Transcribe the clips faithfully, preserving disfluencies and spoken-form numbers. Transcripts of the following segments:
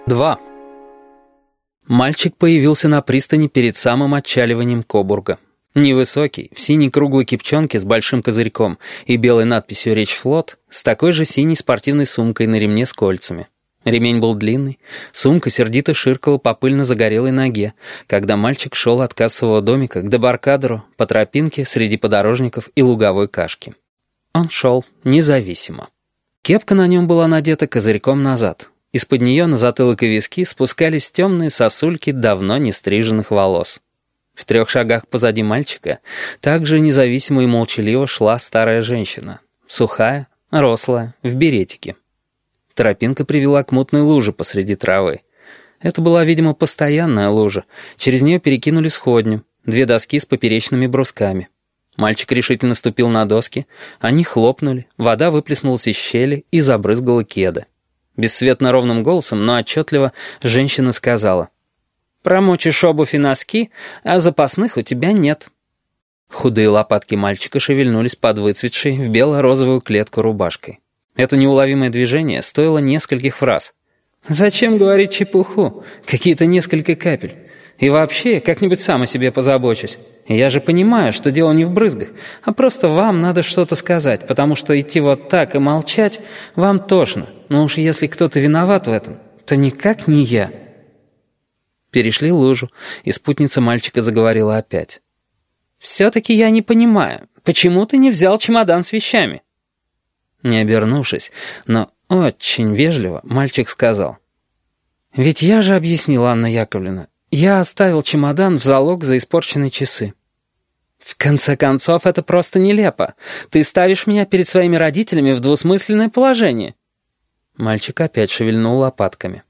Два. Мальчик появился на пристани перед самым отчаливанием Кобурга. Невысокий, в синей круглой кепчонке с большим козырьком и белой надписью «Речь флот», с такой же синей спортивной сумкой на ремне с кольцами. Ремень был длинный, сумка сердито ширкала по пыльно-загорелой ноге, когда мальчик шел от кассового домика к дебаркадеру по тропинке среди подорожников и луговой кашки. Он шел независимо. Кепка на нем была надета козырьком назад. Из-под нее на затылок и виски спускались темные сосульки давно не стриженных волос. В трех шагах позади мальчика также независимо и молчаливо шла старая женщина. Сухая, рослая, в беретике. Тропинка привела к мутной луже посреди травы. Это была, видимо, постоянная лужа. Через нее перекинули сходню, две доски с поперечными брусками. Мальчик решительно ступил на доски, они хлопнули, вода выплеснулась из щели и забрызгала кеды. Бесцветно ровным голосом, но отчетливо, женщина сказала: «Промочишь обувь и носки, а запасных у тебя нет». Худые лопатки мальчика шевельнулись под выцветшей в бело-розовую клетку рубашкой. Это неуловимое движение стоило нескольких фраз. «Зачем говорить чепуху? Какие-то несколько капель. И вообще, как-нибудь сам о себе позабочусь. Я же понимаю, что дело не в брызгах, а просто вам надо что-то сказать, потому что идти вот так и молчать вам тошно. Но уж если кто-то виноват в этом, то никак не я». Перешли лужу, и спутница мальчика заговорила опять. «Все-таки я не понимаю, почему ты не взял чемодан с вещами?» Не обернувшись, но очень вежливо, мальчик сказал: «Ведь я же объяснил, Анна Яковлевна, я оставил чемодан в залог за испорченные часы». «В конце концов, это просто нелепо. Ты ставишь меня перед своими родителями в двусмысленное положение». Мальчик опять шевельнул лопатками.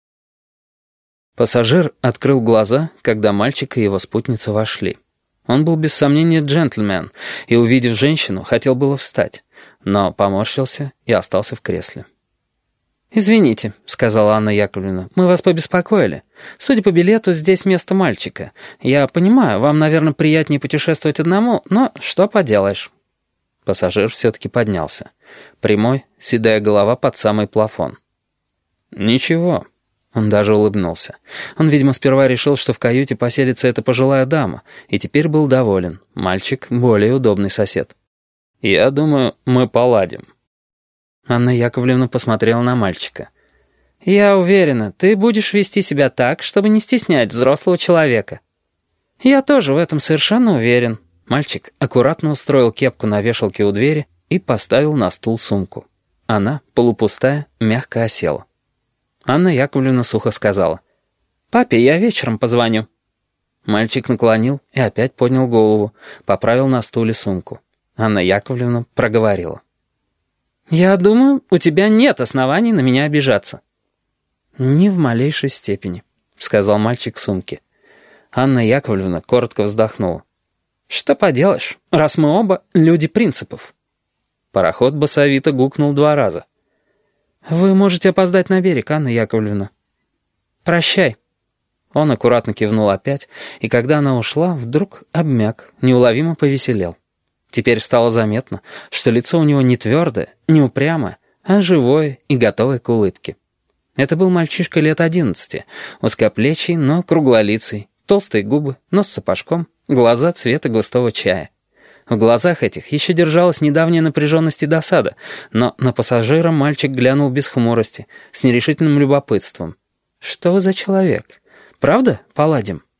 Пассажир открыл глаза, когда мальчик и его спутница вошли. Он был без сомнения джентльмен, и, увидев женщину, хотел было встать, но поморщился и остался в кресле. «Извините», — сказала Анна Яковлевна, — «мы вас побеспокоили. Судя по билету, здесь место мальчика. Я понимаю, вам, наверное, приятнее путешествовать одному, но что поделаешь». Пассажир все-таки поднялся. Прямой, седая голова под самый плафон. «Ничего». Он даже улыбнулся. Он, видимо, сперва решил, что в каюте поселится эта пожилая дама, и теперь был доволен. Мальчик — более удобный сосед. «Я думаю, мы поладим». Анна Яковлевна посмотрела на мальчика. «Я уверена, ты будешь вести себя так, чтобы не стеснять взрослого человека». «Я тоже в этом совершенно уверен». Мальчик аккуратно устроил кепку на вешалке у двери и поставил на стул сумку. Она, полупустая, мягко осела. Анна Яковлевна сухо сказала: «Папе я вечером позвоню». Мальчик наклонил и опять поднял голову, поправил на стуле сумку. Анна Яковлевна проговорила: «Я думаю, у тебя нет оснований на меня обижаться». «Ни в малейшей степени», — сказал мальчик сумке. Анна Яковлевна коротко вздохнула. «Что поделаешь, раз мы оба люди принципов». Пароход басовито гукнул два раза. «Вы можете опоздать на берег, Анна Яковлевна». «Прощай». Он аккуратно кивнул опять, и когда она ушла, вдруг обмяк, неуловимо повеселел. Теперь стало заметно, что лицо у него не твердое, не упрямое, а живое и готовое к улыбке. Это был мальчишка лет одиннадцати, узкоплечий, но круглолицый, толстые губы, нос с сапожком, глаза цвета густого чая. В глазах этих еще держалась недавняя напряженность и досада, но на пассажира мальчик глянул без хмурости, с нерешительным любопытством. «Что вы за человек? Правда, поладим?»